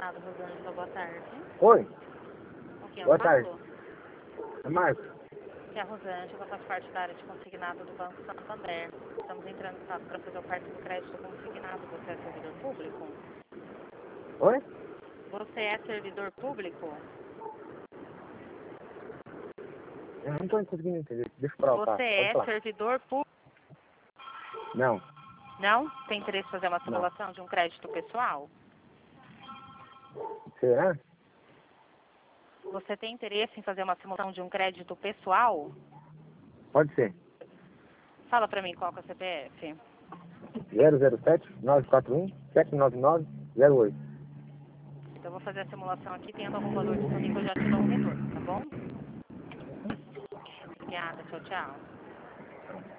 Consignado, Rosângela, boa tarde. Oi, Com quem eu boa falo? tarde. É Marcos. Aqui é a Rosângela, faz parte da área de consignado do Banco Santander. Estamos entrando em contato para fazer o parte do crédito consignado. Você é servidor público? Oi? Você é servidor público? Eu não estou conseguindo entender. Deixa eu falar, Você pode é falar. servidor público? Não, Não? Tem interesse em fazer uma não. simulação de um crédito pessoal? Será? Você tem interesse em fazer uma simulação de um crédito pessoal? Pode ser. Fala para mim qual que é o CPF. 007-941-799-08. Então eu vou fazer a simulação aqui, tendo algum valor disponível, eu já te dou um retorno, tá bom? Obrigada, tchau, tchau.